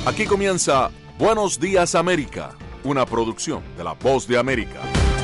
Aquí comienza Buenos Días América, una producción de La Voz de América.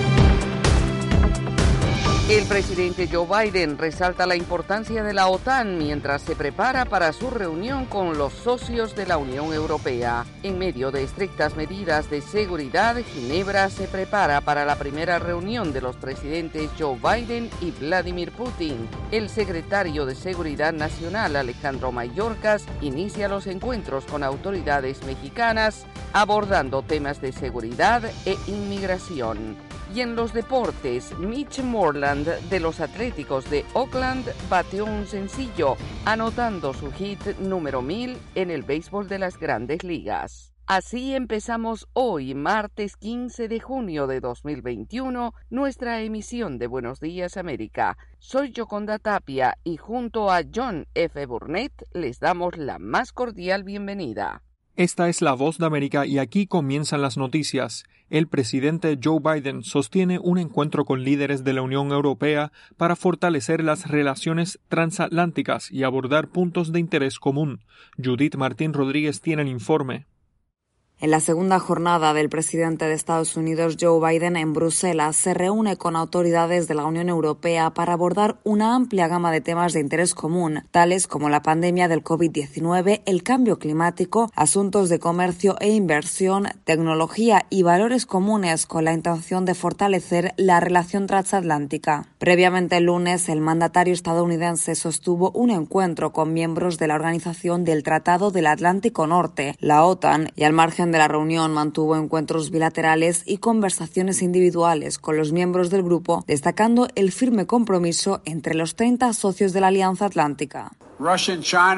El presidente Joe Biden resalta la importancia de la OTAN mientras se prepara para su reunión con los socios de la Unión Europea. En medio de estrictas medidas de seguridad, Ginebra se prepara para la primera reunión de los presidentes Joe Biden y Vladimir Putin. El secretario de Seguridad Nacional, Alejandro Mayorkas, inicia los encuentros con autoridades mexicanas, abordando temas de seguridad e inmigración. Y en los deportes, Mitch Moreland de los Atléticos de Oakland bateó un sencillo, anotando su hit número 1000 en el béisbol de las Grandes Ligas. Así empezamos hoy, martes 15 de junio de 2021, nuestra emisión de Buenos Días América. Soy Yoconda Tapia y junto a John F. Burnett les damos la más cordial bienvenida. Esta es La Voz de América y aquí comienzan las noticias. El presidente Joe Biden sostiene un encuentro con líderes de la Unión Europea para fortalecer las relaciones transatlánticas y abordar puntos de interés común. Judith Martín Rodríguez tiene el informe. En la segunda jornada del presidente de Estados Unidos, Joe Biden, en Bruselas, se reúne con autoridades de la Unión Europea para abordar una amplia gama de temas de interés común, tales como la pandemia del COVID-19, el cambio climático, asuntos de comercio e inversión, tecnología y valores comunes, con la intención de fortalecer la relación transatlántica. Previamente el lunes, el mandatario estadounidense sostuvo un encuentro con miembros de la Organización del Tratado del Atlántico Norte, la OTAN, y al margen de la reunión mantuvo encuentros bilaterales y conversaciones individuales con los miembros del grupo, destacando el firme compromiso entre los 30 socios de la Alianza Atlántica. Rusia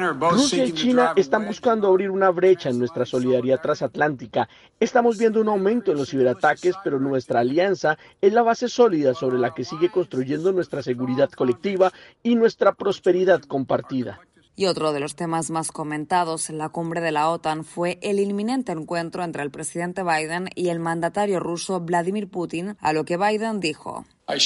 y China están buscando abrir una brecha en nuestra solidaridad transatlántica. Estamos viendo un aumento en los ciberataques, pero nuestra alianza es la base sólida sobre la que sigue construyendo nuestra seguridad colectiva y nuestra prosperidad compartida. Y otro de los temas más comentados en la cumbre de la OTAN fue el inminente encuentro entre el presidente Biden y el mandatario ruso Vladimir Putin, a lo que Biden dijo: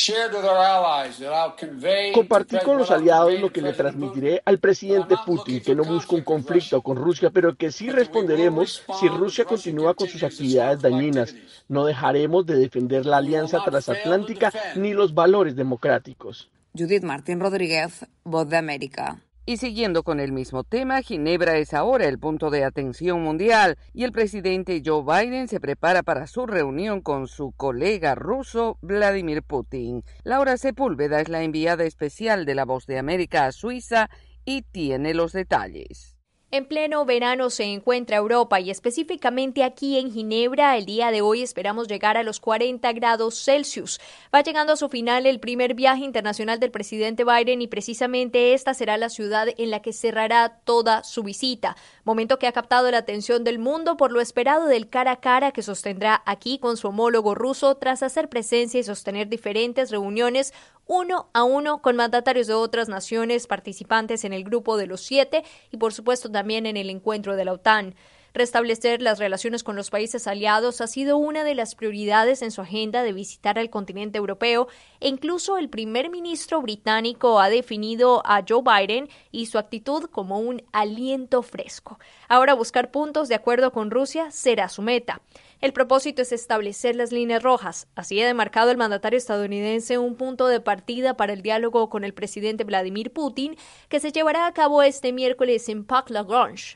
Compartí con los aliados lo que le transmitiré al presidente Putin, que no busca un conflicto con Rusia, pero que sí responderemos si Rusia continúa con sus actividades dañinas. No dejaremos de defender la alianza transatlántica ni los valores democráticos. Judith Martín Rodríguez, Voz de América. Y siguiendo con el mismo tema, Ginebra es ahora el punto de atención mundial y el presidente Joe Biden se prepara para su reunión con su colega ruso Vladimir Putin. Laura Sepúlveda es la enviada especial de La Voz de América a Suiza y tiene los detalles. En pleno verano se encuentra Europa y específicamente aquí en Ginebra. El día de hoy esperamos llegar a los 40 grados Celsius. Va llegando a su final el primer viaje internacional del presidente Biden y precisamente esta será la ciudad en la que cerrará toda su visita. Momento que ha captado la atención del mundo por lo esperado del cara a cara que sostendrá aquí con su homólogo ruso tras hacer presencia y sostener diferentes reuniones uno a uno con mandatarios de otras naciones participantes en el grupo de los 7 y por supuesto también en el encuentro de la OTAN. Restablecer las relaciones con los países aliados ha sido una de las prioridades en su agenda de visitar al continente europeo e incluso el primer ministro británico ha definido a Joe Biden y su actitud como un aliento fresco. Ahora buscar puntos de acuerdo con Rusia será su meta. El propósito es establecer las líneas rojas. Así ha demarcado el mandatario estadounidense un punto de partida para el diálogo con el presidente Vladimir Putin, que se llevará a cabo este miércoles en Parc Lagrange,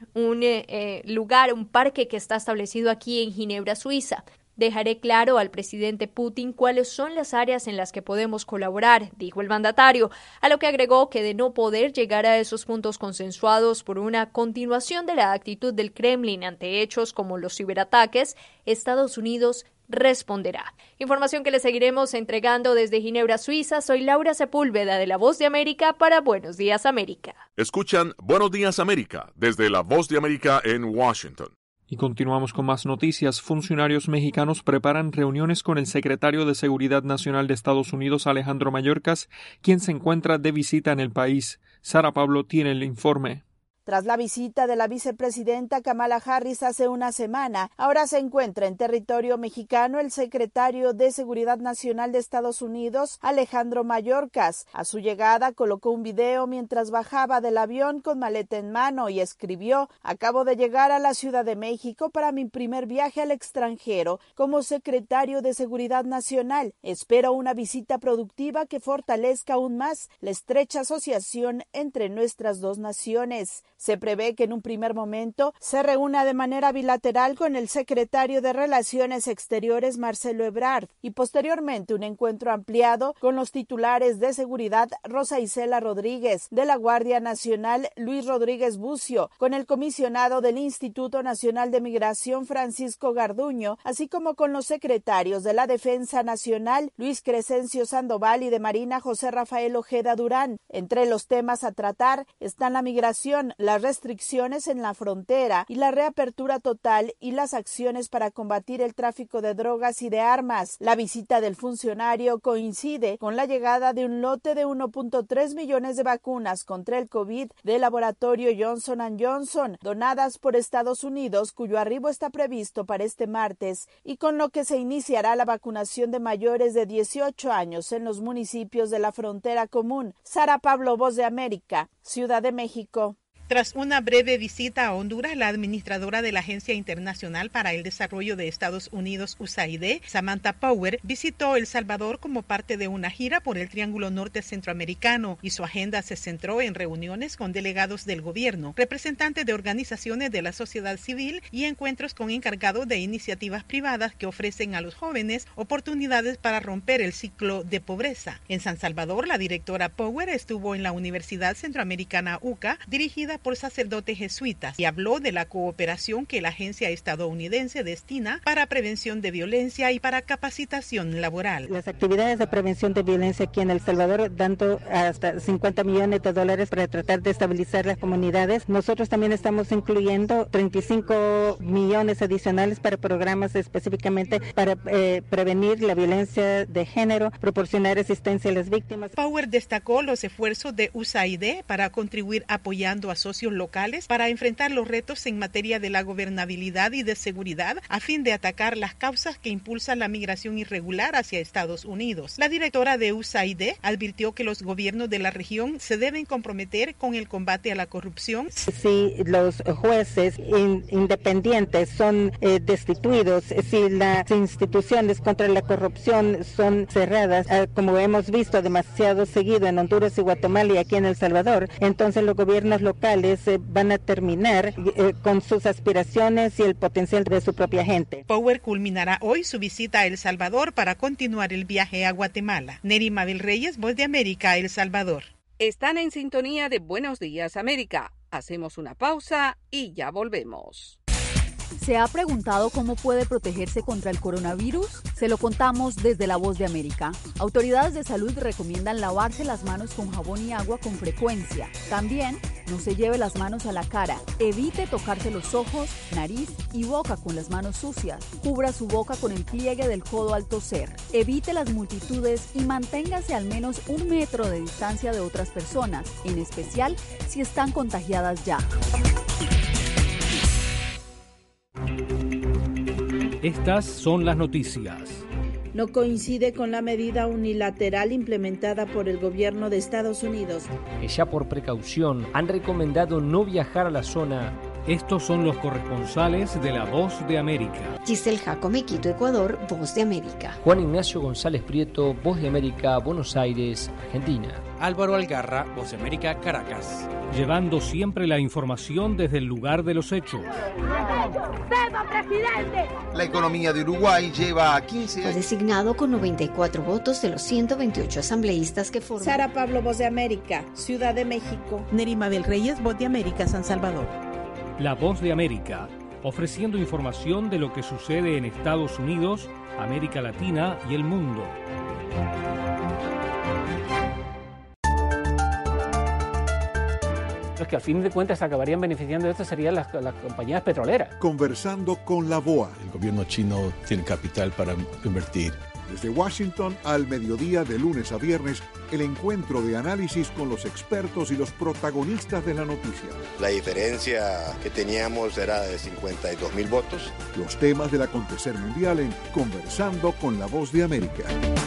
un parque que está establecido aquí en Ginebra, Suiza. Dejaré claro al presidente Putin cuáles son las áreas en las que podemos colaborar, dijo el mandatario, a lo que agregó que de no poder llegar a esos puntos consensuados por una continuación de la actitud del Kremlin ante hechos como los ciberataques, Estados Unidos responderá. Información que le seguiremos entregando desde Ginebra, Suiza. Soy Laura Sepúlveda de La Voz de América para Buenos Días América. Escuchan Buenos Días América desde La Voz de América en Washington. Y continuamos con más noticias. Funcionarios mexicanos preparan reuniones con el secretario de Seguridad Nacional de Estados Unidos, Alejandro Mayorkas, quien se encuentra de visita en el país. Sara Pablo tiene el informe. Tras la visita de la vicepresidenta Kamala Harris hace una semana, ahora se encuentra en territorio mexicano el secretario de Seguridad Nacional de Estados Unidos, Alejandro Mayorkas. A su llegada colocó un video mientras bajaba del avión con maleta en mano y escribió: acabo de llegar a la Ciudad de México para mi primer viaje al extranjero como secretario de Seguridad Nacional. Espero una visita productiva que fortalezca aún más la estrecha asociación entre nuestras dos naciones. Se prevé que en un primer momento se reúna de manera bilateral con el secretario de Relaciones Exteriores, Marcelo Ebrard, y posteriormente un encuentro ampliado con los titulares de seguridad Rosa Isela Rodríguez, de la Guardia Nacional Luis Rodríguez Bucio, con el comisionado del Instituto Nacional de Migración Francisco Garduño, así como con los secretarios de la Defensa Nacional Luis Crescencio Sandoval y de Marina José Rafael Ojeda Durán. Entre los temas a tratar están la migración, las restricciones en la frontera y la reapertura total y las acciones para combatir el tráfico de drogas y de armas. La visita del funcionario coincide con la llegada de un lote de 1.3 millones de vacunas contra el COVID del laboratorio Johnson & Johnson, donadas por Estados Unidos, cuyo arribo está previsto para este martes, y con lo que se iniciará la vacunación de mayores de 18 años en los municipios de la frontera común. Sara Pablo, Voz de América, Ciudad de México. Tras una breve visita a Honduras, la administradora de la Agencia Internacional para el Desarrollo de Estados Unidos, USAID, Samantha Power, visitó El Salvador como parte de una gira por el Triángulo Norte Centroamericano, y su agenda se centró en reuniones con delegados del gobierno, representantes de organizaciones de la sociedad civil y encuentros con encargados de iniciativas privadas que ofrecen a los jóvenes oportunidades para romper el ciclo de pobreza. En San Salvador, la directora Power estuvo en la Universidad Centroamericana UCA, dirigida por sacerdotes jesuitas, y habló de la cooperación que la agencia estadounidense destina para prevención de violencia y para capacitación laboral. Las actividades de prevención de violencia aquí en El Salvador, dando hasta $50 millones para tratar de estabilizar las comunidades. Nosotros también estamos incluyendo 35 millones adicionales para programas específicamente para prevenir la violencia de género, proporcionar asistencia a las víctimas. Power destacó los esfuerzos de USAID para contribuir apoyando a socios locales para enfrentar los retos en materia de la gobernabilidad y de seguridad a fin de atacar las causas que impulsan la migración irregular hacia Estados Unidos. La directora de USAID advirtió que los gobiernos de la región se deben comprometer con el combate a la corrupción. Si los jueces independientes son destituidos, si las instituciones contra la corrupción son cerradas, como hemos visto demasiado seguido en Honduras y Guatemala y aquí en El Salvador, entonces los gobiernos locales van a terminar con sus aspiraciones y el potencial de su propia gente. Power culminará hoy su visita a El Salvador para continuar el viaje a Guatemala. Neri Mabel Reyes, Voz de América, El Salvador. Están en sintonía de Buenos Días, América. Hacemos una pausa y ya volvemos. ¿Se ha preguntado cómo puede protegerse contra el coronavirus? Se lo contamos desde La Voz de América. Autoridades de salud recomiendan lavarse las manos con jabón y agua con frecuencia. También, no se lleve las manos a la cara. Evite tocarse los ojos, nariz y boca con las manos sucias. Cubra su boca con el pliegue del codo al toser. Evite las multitudes y manténgase al menos 1 metro de distancia de otras personas, en especial si están contagiadas ya. Estas son las noticias. No coincide con la medida unilateral implementada por el gobierno de Estados Unidos, que ya por precaución han recomendado no viajar a la zona. Estos son los corresponsales de La Voz de América. Giselle Jacome, Quito, Ecuador, Voz de América. Juan Ignacio González Prieto, Voz de América, Buenos Aires, Argentina. Álvaro Algarra, Voz de América, Caracas. Llevando siempre la información desde el lugar de los hechos. La economía de Uruguay lleva 15 años. Fue designado con 94 votos de los 128 asambleístas que forman. Sara Pablo, Voz de América, Ciudad de México. Neri Mabel Reyes, Voz de América, San Salvador. La Voz de América, ofreciendo información de lo que sucede en Estados Unidos, América Latina y el mundo. Los que al fin de cuentas acabarían beneficiando de esto serían las compañías petroleras. Conversando con la BOA. El gobierno chino tiene capital para invertir Desde Washington al mediodía de lunes a viernes, el encuentro de análisis con los expertos y los protagonistas de la noticia. La diferencia que teníamos era de 52.000 votos. Los temas del acontecer mundial en Conversando con la Voz de América.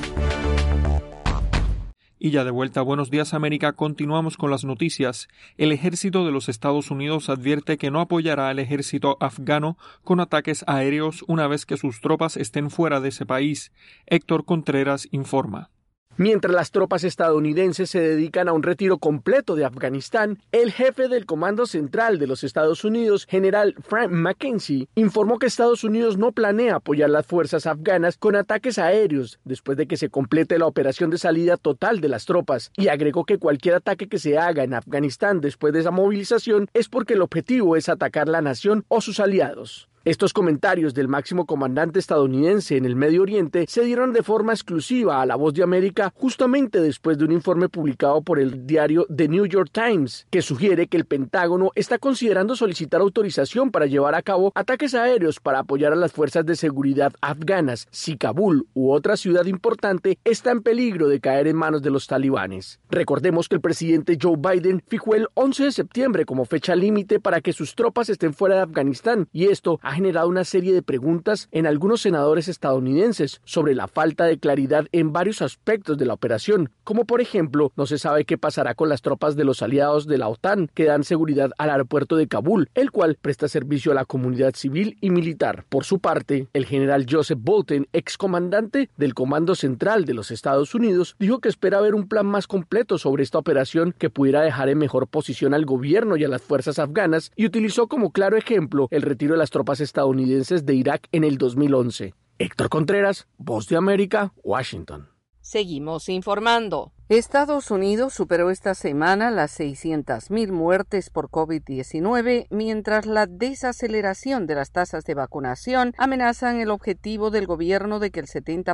Y ya de vuelta a Buenos Días América, continuamos con las noticias. El ejército de los Estados Unidos advierte que no apoyará al ejército afgano con ataques aéreos una vez que sus tropas estén fuera de ese país. Héctor Contreras informa. Mientras las tropas estadounidenses se dedican a un retiro completo de Afganistán, el jefe del Comando Central de los Estados Unidos, general Frank McKenzie, informó que Estados Unidos no planea apoyar las fuerzas afganas con ataques aéreos después de que se complete la operación de salida total de las tropas, y agregó que cualquier ataque que se haga en Afganistán después de esa movilización es porque el objetivo es atacar la nación o sus aliados. Estos comentarios del máximo comandante estadounidense en el Medio Oriente se dieron de forma exclusiva a La Voz de América justamente después de un informe publicado por el diario The New York Times, que sugiere que el Pentágono está considerando solicitar autorización para llevar a cabo ataques aéreos para apoyar a las fuerzas de seguridad afganas si Kabul u otra ciudad importante está en peligro de caer en manos de los talibanes. Recordemos que el presidente Joe Biden fijó el 11 de septiembre como fecha límite para que sus tropas estén fuera de Afganistán, y esto ha generado una serie de preguntas en algunos senadores estadounidenses sobre la falta de claridad en varios aspectos de la operación, como por ejemplo, no se sabe qué pasará con las tropas de los aliados de la OTAN que dan seguridad al aeropuerto de Kabul, el cual presta servicio a la comunidad civil y militar. Por su parte, el general Joseph Bolten, excomandante del Comando Central de los Estados Unidos, dijo que espera ver un plan más completo sobre esta operación que pudiera dejar en mejor posición al gobierno y a las fuerzas afganas, y utilizó como claro ejemplo el retiro de las tropas estadounidenses de Irak en el 2011. Héctor Contreras, Voz de América, Washington. Seguimos informando. Estados Unidos superó esta semana las 600.000 muertes por COVID-19, mientras la desaceleración de las tasas de vacunación amenazan el objetivo del gobierno de que el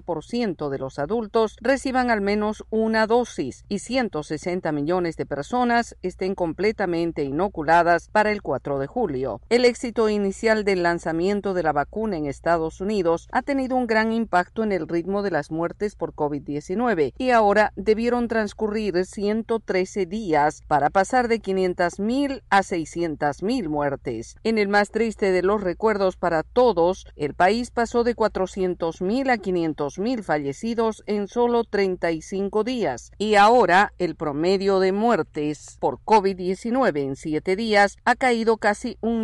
70% de los adultos reciban al menos una dosis y 160 millones de personas estén completamente inoculadas para el 4 de julio. El éxito inicial del lanzamiento de la vacuna en Estados Unidos ha tenido un gran impacto en el ritmo de las muertes por COVID-19 y ahora debieron transcurrir 113 días para pasar de 500.000 a 600.000 muertes. En el más triste de los recuerdos para todos, el país pasó de 400.000 a 500.000 fallecidos en solo 35 días y ahora el promedio de muertes por COVID-19 en 7 días ha caído casi un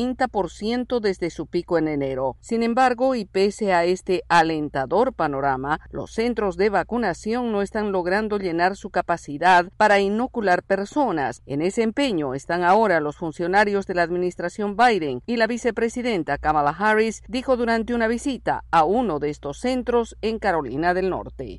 90% desde su pico en enero. Sin embargo, y pese a este alentador panorama, los centros de vacunación no están logrando llenar su capacidad para inocular personas. En ese empeño están ahora los funcionarios de la administración Biden, y la vicepresidenta Kamala Harris dijo durante una visita a uno de estos centros en Carolina del Norte.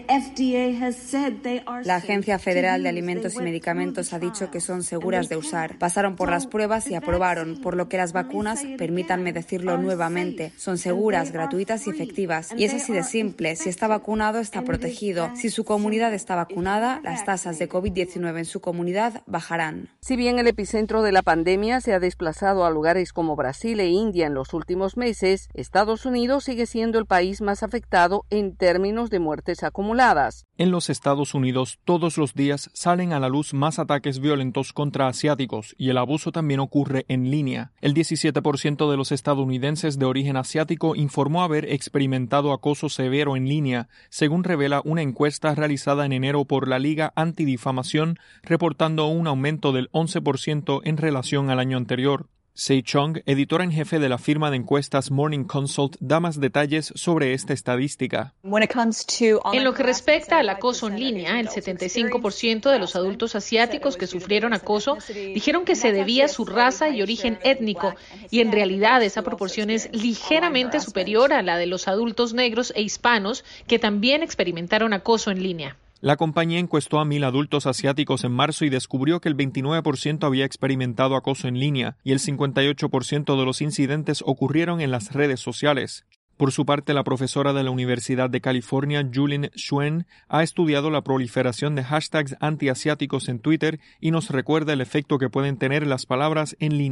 La Agencia Federal de Alimentos y Medicamentos ha dicho que son seguras de usar. Pasaron por las pruebas y aprobaron, por lo que las vacunas, permítanme decirlo nuevamente, son seguras, gratuitas y efectivas. Y es así de simple. Si está vacunado, está protegido. Si su comunidad está vacunada, las tasas de COVID-19 en su comunidad bajarán. Si bien el epicentro de la pandemia se ha desplazado a lugares como Brasil e India en los últimos meses, Estados Unidos sigue siendo el país más afectado en términos de muertes acumuladas. En los Estados Unidos, todos los días salen a la luz más ataques violentos contra asiáticos y el abuso también ocurre en línea. El 17% de los estadounidenses de origen asiático informó haber experimentado acoso severo en línea, según revela una encuesta realizada en enero por la Liga Antidifamación, reportando un aumento del 11% en relación al año anterior. Sei Chung, editora en jefe de la firma de encuestas Morning Consult, da más detalles sobre esta estadística. En lo que respecta al acoso en línea, el 75% de los adultos asiáticos que sufrieron acoso dijeron que se debía a su raza y origen étnico, y en realidad esa proporción es ligeramente superior a la de los adultos negros e hispanos que también experimentaron acoso en línea. La compañía encuestó a 1,000 adultos asiáticos en marzo y descubrió que el 29% había experimentado acoso en línea y el 58% de los incidentes ocurrieron en las redes sociales. Por su parte, la profesora de la Universidad de California, Julien Schuen, ha estudiado la proliferación de hashtags antiasiáticos en Twitter y nos recuerda el efecto que pueden tener las palabras en línea.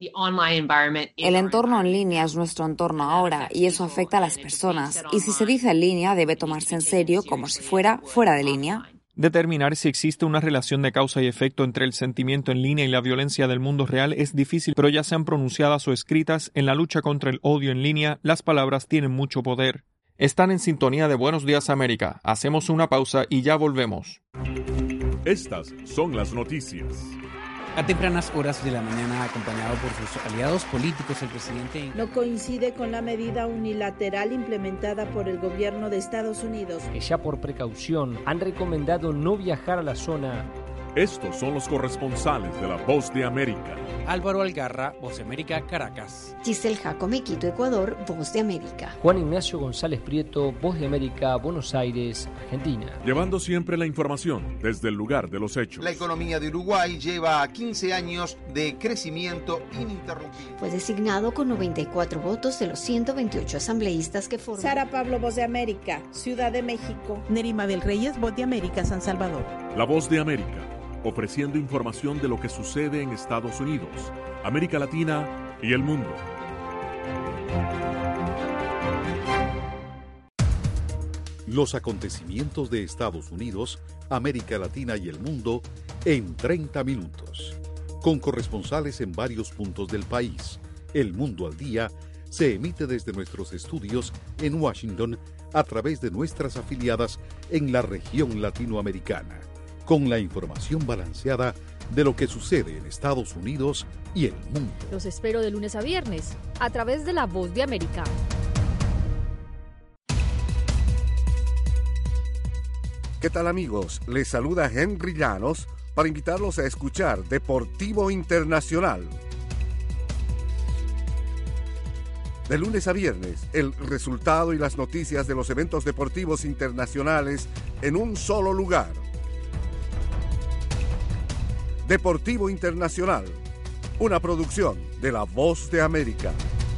El entorno en línea es nuestro entorno ahora y eso afecta a las personas. Y si se dice en línea, debe tomarse en serio como si fuera fuera de línea. Determinar si existe una relación de causa y efecto entre el sentimiento en línea y la violencia del mundo real es difícil, pero ya sean pronunciadas o escritas, en la lucha contra el odio en línea, las palabras tienen mucho poder. Están en sintonía de Buenos Días América. Hacemos una pausa y ya volvemos. Estas son las noticias. A tempranas horas de la mañana, acompañado por sus aliados políticos, el presidente no coincide con la medida unilateral implementada por el gobierno de Estados Unidos, que ya por precaución han recomendado no viajar a la zona. Estos son los corresponsales de La Voz de América. Álvaro Algarra, Voz de América, Caracas. Giselle Jacome, Quito, Ecuador, Voz de América. Juan Ignacio González Prieto, Voz de América, Buenos Aires, Argentina. Llevando siempre la información desde el lugar de los hechos. La economía de Uruguay lleva 15 años de crecimiento ininterrumpido. Fue designado con 94 votos de los 128 asambleístas que forman. Sara Pablo, Voz de América, Ciudad de México. Nerima del Reyes, Voz de América, San Salvador. La Voz de América, ofreciendo información de lo que sucede en Estados Unidos, América Latina y el mundo. Los acontecimientos de Estados Unidos, América Latina y el mundo en 30 minutos. Con corresponsales en varios puntos del país. El Mundo al Día se emite desde nuestros estudios en Washington a través de nuestras afiliadas en la región latinoamericana, con la información balanceada de lo que sucede en Estados Unidos y el mundo. Los espero de lunes a viernes, a través de La Voz de América. ¿Qué tal, amigos? Les saluda Henry Llanos para invitarlos a escuchar Deportivo Internacional. De lunes a viernes, el resultado y las noticias de los eventos deportivos internacionales en un solo lugar. Deportivo Internacional, una producción de La Voz de América.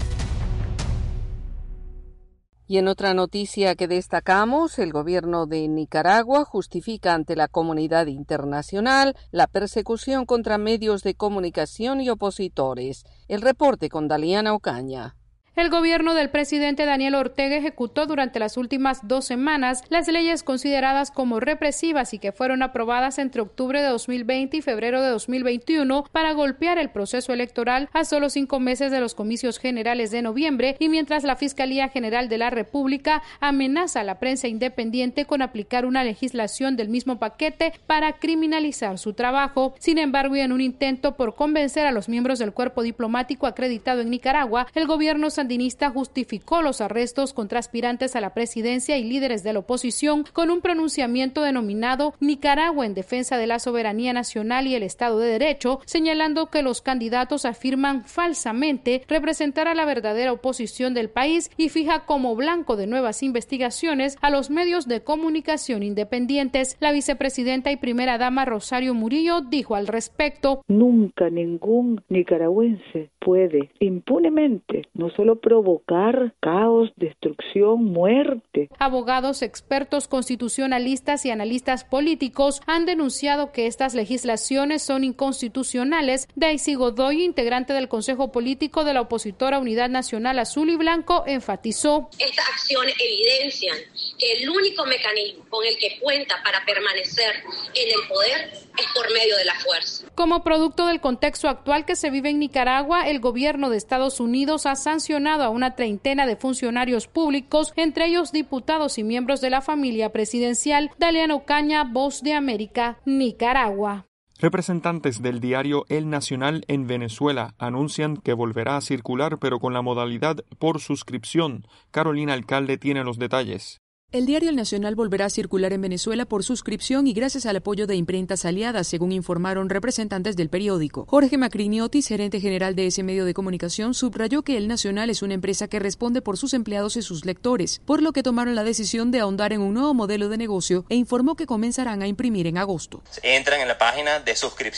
Y en otra noticia que destacamos, el gobierno de Nicaragua justifica ante la comunidad internacional la persecución contra medios de comunicación y opositores. El reporte con Daliana Ocaña. El gobierno del presidente Daniel Ortega ejecutó durante las últimas 2 semanas las leyes consideradas como represivas y que fueron aprobadas entre octubre de 2020 y febrero de 2021 para golpear el proceso electoral a solo 5 meses de los comicios generales de noviembre, y mientras la Fiscalía General de la República amenaza a la prensa independiente con aplicar una legislación del mismo paquete para criminalizar su trabajo. Sin embargo, y en un intento por convencer a los miembros del cuerpo diplomático acreditado en Nicaragua, el gobierno sandinista justificó los arrestos contra aspirantes a la presidencia y líderes de la oposición con un pronunciamiento denominado Nicaragua en defensa de la soberanía nacional y el Estado de Derecho, señalando que los candidatos afirman falsamente representar a la verdadera oposición del país y fija como blanco de nuevas investigaciones a los medios de comunicación independientes. La vicepresidenta y primera dama Rosario Murillo dijo al respecto: nunca ningún nicaragüense puede impunemente no solo provocar caos, destrucción, muerte. Abogados, expertos constitucionalistas y analistas políticos han denunciado que estas legislaciones son inconstitucionales. Daisy Godoy, integrante del Consejo Político de la opositora Unidad Nacional Azul y Blanco, enfatizó: estas acciones evidencian que el único mecanismo con el que cuenta para permanecer en el poder es por medio de la fuerza. Como producto del contexto actual que se vive en Nicaragua, el gobierno de Estados Unidos ha sancionado a una treintena de funcionarios públicos, entre ellos diputados y miembros de la familia presidencial. Daliana Ocaña, Voz de América, Nicaragua. Representantes del diario El Nacional en Venezuela anuncian que volverá a circular, pero con la modalidad por suscripción. Carolina Alcalde tiene los detalles. El diario El Nacional volverá a circular en Venezuela por suscripción y gracias al apoyo de imprentas aliadas, según informaron representantes del periódico. Jorge Macriniotis, gerente general de ese medio de comunicación, subrayó que El Nacional es una empresa que responde por sus empleados y sus lectores, por lo que tomaron la decisión de ahondar en un nuevo modelo de negocio e informó que comenzarán a imprimir en agosto. Entran en la página de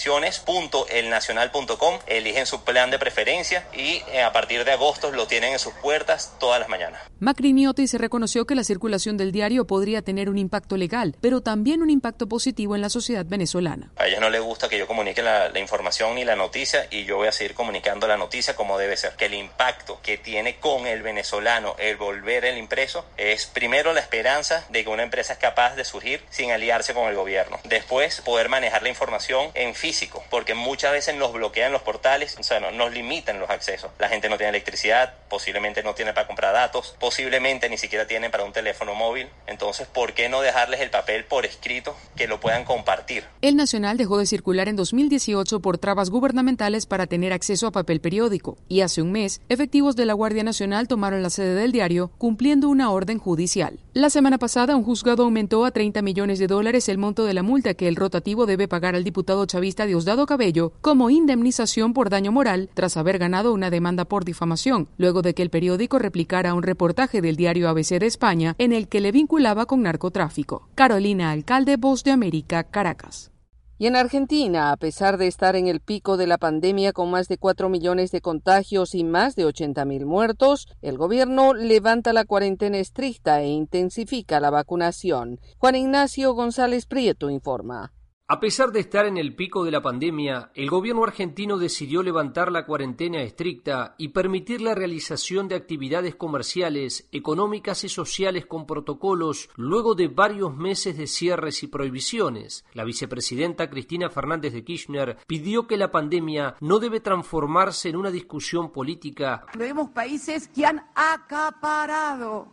suscripciones.elnacional.com, eligen su plan de preferencia y a partir de agosto lo tienen en sus puertas todas las mañanas. Macriniotis reconoció que la circulación del del diario podría tener un impacto legal, pero también un impacto positivo en la sociedad venezolana. A ellos no les gusta que yo comunique la información ni la noticia, y yo voy a seguir comunicando la noticia como debe ser. Que el impacto que tiene con el venezolano el volver el impreso es primero la esperanza de que una empresa es capaz de surgir sin aliarse con el gobierno. Después, poder manejar la información en físico, porque muchas veces nos bloquean los portales, o sea, nos limitan los accesos. La gente no tiene electricidad, posiblemente no tiene para comprar datos, posiblemente ni siquiera tienen para un teléfono móvil. Entonces, ¿por qué no dejarles el papel por escrito que lo puedan compartir? El Nacional dejó de circular en 2018 por trabas gubernamentales para tener acceso a papel periódico, y hace un mes, efectivos de la Guardia Nacional tomaron la sede del diario, cumpliendo una orden judicial. La semana pasada, un juzgado aumentó a $30 millones el monto de la multa que el rotativo debe pagar al diputado chavista Diosdado Cabello como indemnización por daño moral tras haber ganado una demanda por difamación, luego de que el periódico replicara un reportaje del diario ABC de España en el que le vinculaba con narcotráfico. Carolina Alcalde, Voz de América, Caracas. Y en Argentina, a pesar de estar en el pico de la pandemia con más de 4 millones de contagios y más de 80.000 muertos, el gobierno levanta la cuarentena estricta e intensifica la vacunación. Juan Ignacio González Prieto informa. A pesar de estar en el pico de la pandemia, el gobierno argentino decidió levantar la cuarentena estricta y permitir la realización de actividades comerciales, económicas y sociales con protocolos luego de varios meses de cierres y prohibiciones. La vicepresidenta Cristina Fernández de Kirchner pidió que la pandemia no debe transformarse en una discusión política. Vemos países que han acaparado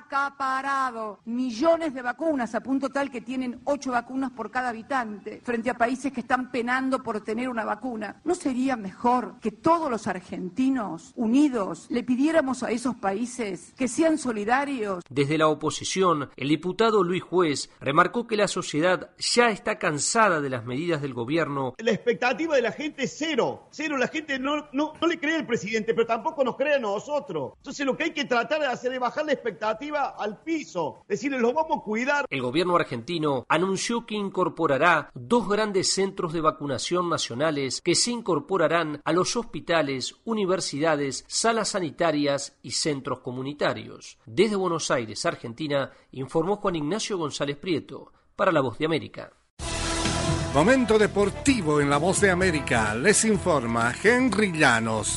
millones de vacunas, a punto tal que tienen 8 vacunas por cada habitante, frente a países que están penando por tener una vacuna. ¿No sería mejor que todos los argentinos unidos le pidiéramos a esos países que sean solidarios? Desde la oposición, el diputado Luis Juez remarcó que la sociedad ya está cansada de las medidas del gobierno. La expectativa de la gente es cero. La gente no le cree al presidente, pero tampoco nos cree a nosotros. Entonces lo que hay que tratar de hacer es bajar la expectativa al piso, decirles, los vamos a cuidar. El gobierno argentino anunció que incorporará 2 grandes centros de vacunación nacionales que se incorporarán a los hospitales, universidades, salas sanitarias y centros comunitarios. Desde Buenos Aires, Argentina, informó Juan Ignacio González Prieto para La Voz de América. Momento deportivo en La Voz de América. Les informa Henry Llanos.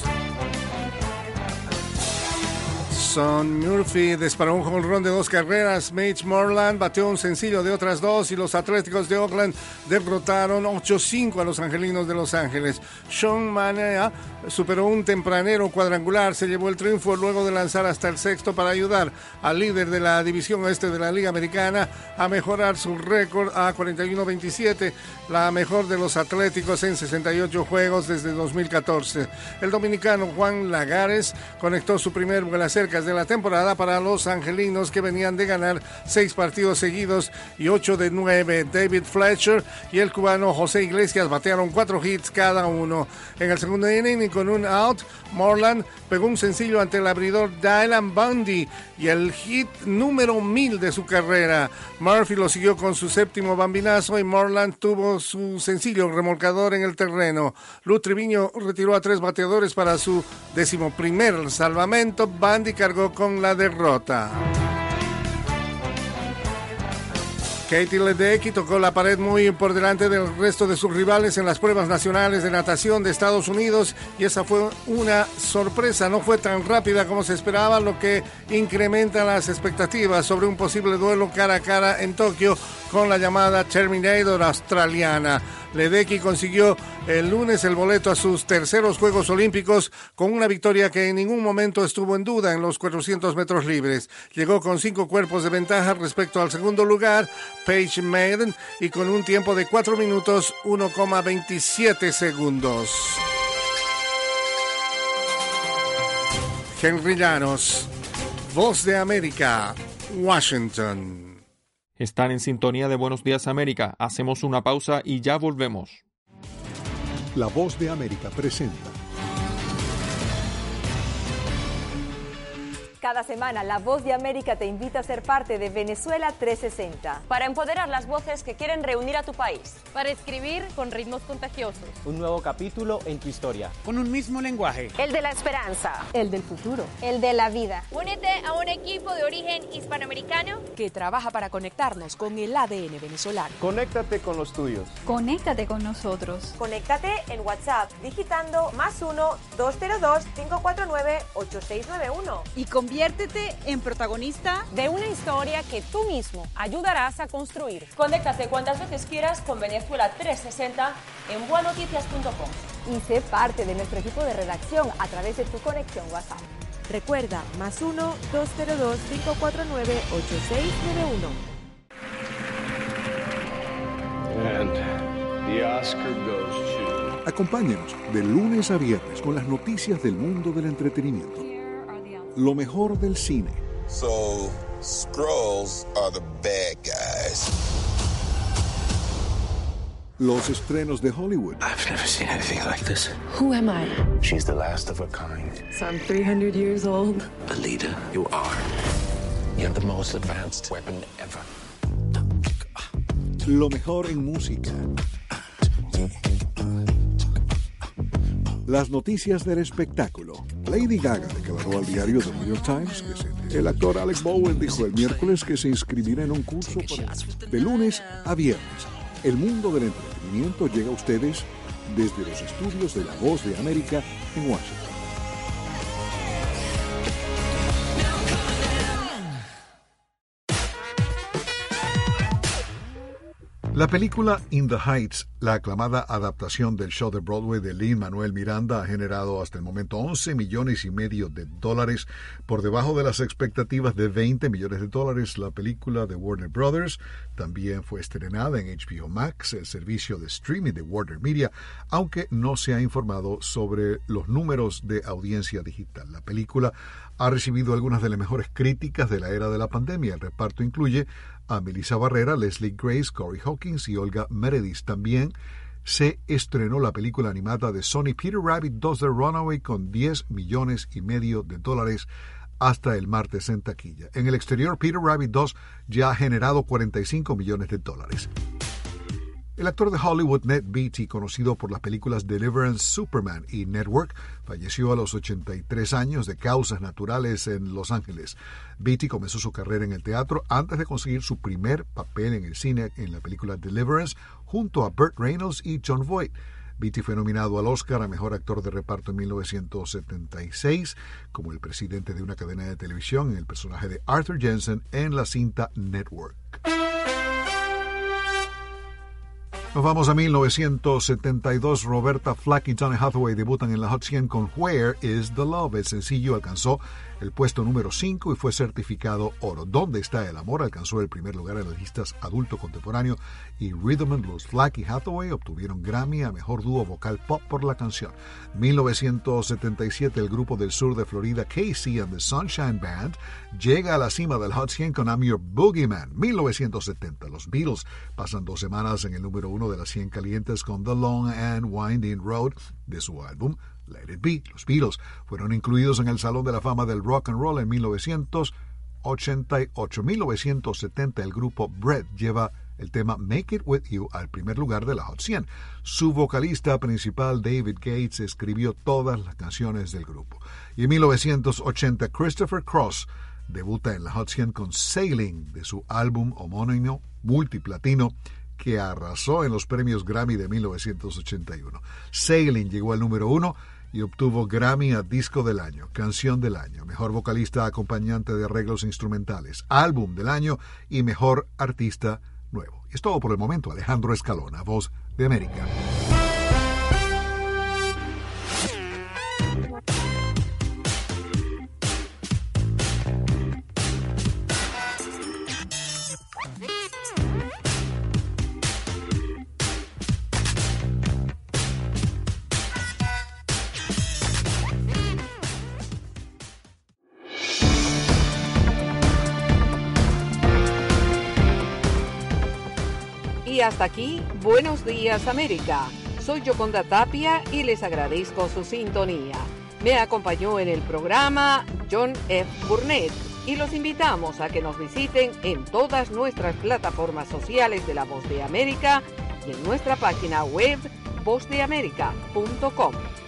Son Murphy disparó un jonrón de 2 carreras, Mitch Moreland bateó un sencillo de otras 2 y los Atléticos de Oakland derrotaron 8-5 a los Angelinos de Los Ángeles. Sean Manaea superó un tempranero cuadrangular, se llevó el triunfo luego de lanzar hasta el sexto para ayudar al líder de la división oeste de la Liga Americana a mejorar su récord a 41-27, la mejor de los Atléticos en 68 juegos desde 2014. El dominicano Juan Lagares conectó su primer vuelacercas de la temporada para los angelinos, que venían de ganar 6 partidos seguidos y 8 de 9. David Fletcher y el cubano José Iglesias batearon 4 hits cada uno. En el segundo inning y con un out, Moreland pegó un sencillo ante el abridor Dylan Bundy y el hit número 1000 de su carrera. Murphy lo siguió con su séptimo bambinazo y Moreland tuvo su sencillo remolcador en el terreno. Lou Triviño retiró a 3 bateadores para su 11º salvamento. Bundy cargó con la derrota. Katie Ledecky tocó la pared muy por delante del resto de sus rivales en las pruebas nacionales de natación de Estados Unidos, y esa fue una sorpresa. No fue tan rápida como se esperaba, lo que incrementa las expectativas sobre un posible duelo cara a cara en Tokio con la llamada Terminator australiana. Ledecky consiguió el lunes el boleto a sus terceros Juegos Olímpicos con una victoria que en ningún momento estuvo en duda en los 400 metros libres. Llegó con 5 cuerpos de ventaja respecto al segundo lugar, Paige Madden, y con un tiempo de 4 minutos 1,27 segundos. Henry Llanos, Voz de América, Washington. Están en sintonía de Buenos Días América. Hacemos una pausa y ya volvemos. La Voz de América presenta Cada semana, La Voz de América te invita a ser parte de Venezuela 360. Para empoderar las voces que quieren reunir a tu país. Para escribir con ritmos contagiosos. Un nuevo capítulo en tu historia. Con un mismo lenguaje. El de la esperanza. El del futuro. El de la vida. Únete a un equipo de origen hispanoamericano que trabaja para conectarnos con el ADN venezolano. Conéctate con los tuyos. Conéctate con nosotros. Conéctate en WhatsApp digitando +1-202-549-8691 y conviértete en protagonista de una historia que tú mismo ayudarás a construir. Conéctate cuantas veces quieras con Venezuela 360 en buenoticias.com y sé parte de nuestro equipo de redacción a través de tu conexión WhatsApp. Recuerda, +1-202-549-8691. And the Oscar goes to... Acompáñenos de lunes a viernes con las noticias del mundo del entretenimiento. Lo mejor del cine. So, Skrulls are the bad guys. Los estrenos de Hollywood. I've never seen anything like this. Who am I? She's the last of her kind. So I'm 300 years old. Alita, you are. You're the most advanced weapon ever. Lo mejor en música. Las noticias del espectáculo. Lady Gaga declaró al diario The New York Times que el actor Alec Baldwin dijo el miércoles que se inscribirá en un curso de lunes a viernes. El mundo del entretenimiento llega a ustedes desde los estudios de La Voz de América en Washington. La película In the Heights, la aclamada adaptación del show de Broadway de Lin-Manuel Miranda, ha generado hasta el momento $11.5 millones por debajo de las expectativas de $20 millones. La película de Warner Brothers también fue estrenada en HBO Max, el servicio de streaming de Warner Media, aunque no se ha informado sobre los números de audiencia digital. La película ha recibido algunas de las mejores críticas de la era de la pandemia. El reparto incluye a Melissa Barrera, Leslie Grace, Corey Hawkins y Olga Meredith. También se estrenó la película animada de Sony Peter Rabbit 2 The Runaway con $10.5 millones hasta el martes en taquilla. En el exterior, Peter Rabbit 2 ya ha generado $45 millones. El actor de Hollywood Ned Beatty, conocido por las películas Deliverance, Superman y Network, falleció a los 83 años de causas naturales en Los Ángeles. Beatty comenzó su carrera en el teatro antes de conseguir su primer papel en el cine en la película Deliverance junto a Burt Reynolds y Jon Voight. Beatty fue nominado al Oscar a Mejor Actor de Reparto en 1976 como el presidente de una cadena de televisión en el personaje de Arthur Jensen en la cinta Network. Nos vamos a 1972. Roberta Flack y Donny Hathaway debutan en la Hot 100 con Where is the Love. El sencillo alcanzó el puesto número 5 y fue certificado oro. ¿Dónde está el amor? Alcanzó el primer lugar en las listas adulto contemporáneo y Rhythm and Blues. Flack y Hathaway obtuvieron Grammy a Mejor Dúo Vocal Pop por la canción. 1977, el grupo del sur de Florida, Casey and the Sunshine Band, llega a la cima del Hot 100 con I'm Your Boogeyman. 1970, los Beatles pasan 2 semanas en el número 1 de las 100 calientes con The Long and Winding Road de su álbum Let It Be. Los Beatles fueron incluidos en el Salón de la Fama del Rock and Roll en 1988. 1970, el grupo Bread lleva el tema Make It With You al primer lugar de la Hot 100. Su vocalista principal, David Gates, escribió todas las canciones del grupo. Y en 1980, Christopher Cross debuta en la Hot 100 con Sailing de su álbum homónimo multiplatino que arrasó en los premios Grammy de 1981. Sailing llegó al número 1 y obtuvo Grammy a Disco del Año, Canción del Año, Mejor Vocalista Acompañante de Arreglos Instrumentales, Álbum del Año y Mejor Artista Nuevo. Y es todo por el momento. Alejandro Escalona, Voz de América. Y hasta aquí, Buenos Días América. Soy Yoconda Tapia y les agradezco su sintonía. Me acompañó en el programa John F. Burnett y los invitamos a que nos visiten en todas nuestras plataformas sociales de La Voz de América y en nuestra página web vozdeamerica.com.